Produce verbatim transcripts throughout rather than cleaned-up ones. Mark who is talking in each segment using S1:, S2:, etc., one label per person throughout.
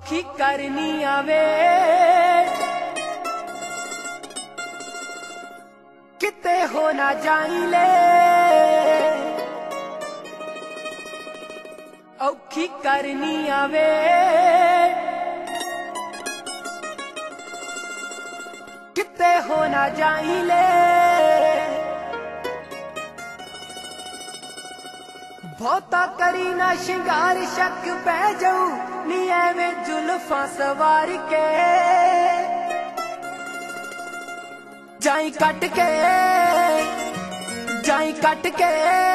S1: औखी करनी आवे किते हो ना जाई ले, औखी करनी आवे किते हो ना जाई ले। बहुता करी ना शिंगार शक पै जाऊ नी एवें जुल्फां सवार के जाई कट के जाई कट के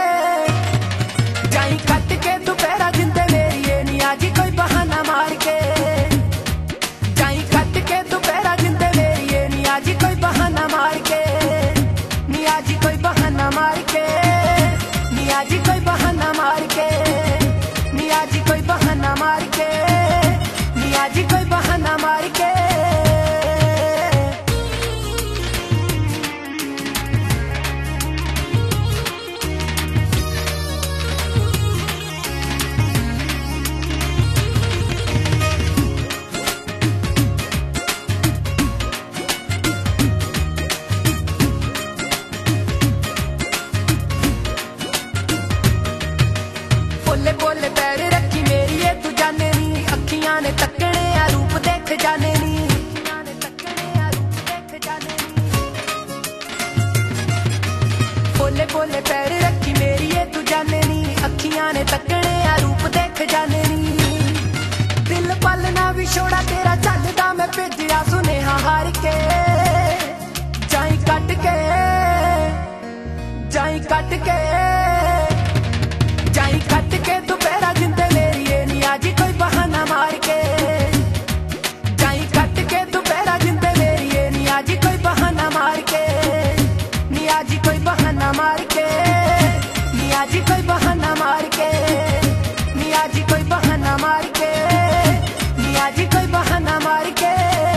S1: जाई कट के दोपहरा जिंदे मेरी नी आजी कोई बहाना मार के जाई कट के दोपहरा जिंदे मेरी नी आजी कोई बहाना मार के नी आजी कोई बहाना मार के नी आजी कोई बहाना मार के नी आजी कोई बहाना मार के नी आजी कोई बहाना मार के। बोले बोले पैर रखी मेरी ये तू जाने नी अखियां ने तकने आ रूप देख जाने नी बोले बोले पैर रखी मेरी ये तू जाने नी अखियां ने तकने आ रूप देख जाने नी। दिल पलना भी छोड़ा तेरा चलदा मैं भेजिया सुनेहा हार के जाई कट के जाई कट के जाई कट के दोपहरा जिंदे मेरी नी आजी कोई बहाना मार के जाई कट के दोपहरा जिंदे मेरी नी आजी कोई बहाना मार के नी आजी कोई बहाना मार के नी आजी कोई बहाना मार के नी आजी कोई बहाना मार के नी आजी कोई बहाना मार के।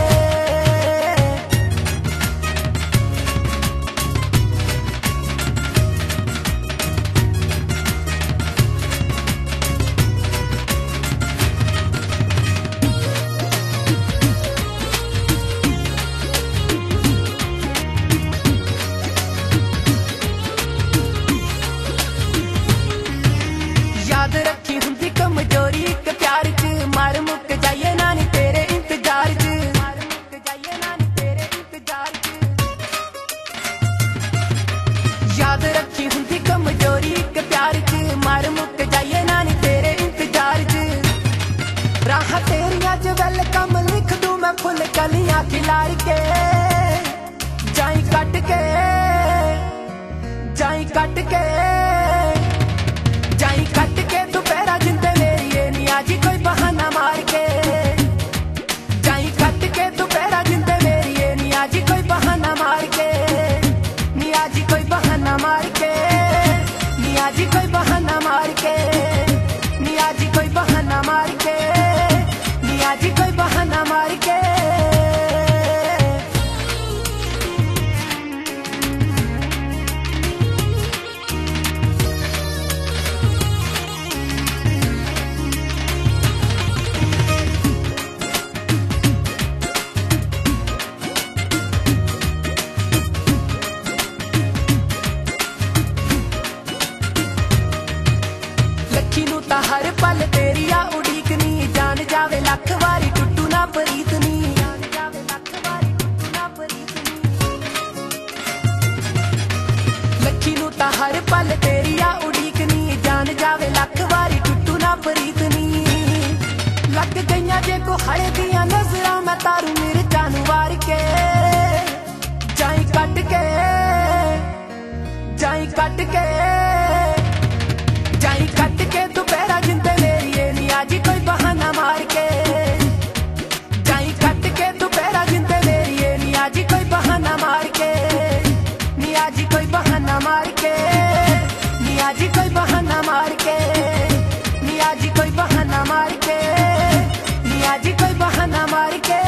S1: याद रखी हुंदी कमजोरी एक प्यार च मार मुक जाइए नानी तेरे इंतजार च मार मुक जाइए नानी तेरे इंतजार च। याद रखी हुंदी कमजोरी एक प्यार च मार मुक जाइए नानी तेरे इंतजार च। राह तेरियां च वेलकम लिख दूं मैं फुल कलियां खिलार के जाई कट के जाई कट के जाई कट के दोपहरा जिंदे मेरी नी आजी कोई बहाना मार के जाई कट के दोपहरा जिंदे मेरी नी आजी कोई बहाना मार के नी आजी कोई बहाना मार के नी आजी कोई बहाना मार के नी आजी कोई बहाना मार के नी आजी कोई बहाना मार के। लखी नू ता हर पल तेरी आ उड़ीकनी जान जावे लख वारी टुटू ना प्रीतनी लखी नू ता हर पल तेरी आ उड़ीकनी जान जावे लख वारी टुटू ना प्रीतनी। लग गईयां जे को हड़े दियां नजरां मैं तारू मेरे जान वार के जाई कट के जाई कट के जाई कट के दोपहरा जिंदे मेरी नी आजी कोई बहाना मार के जाई कट के दोपहरा जिंदे मेरी नी आजी कोई बहाना मार के नी आजी कोई बहाना मार के नी आजी कोई बहाना मार के नी आजी कोई बहाना मार के नी आजी कोई बहाना मार के।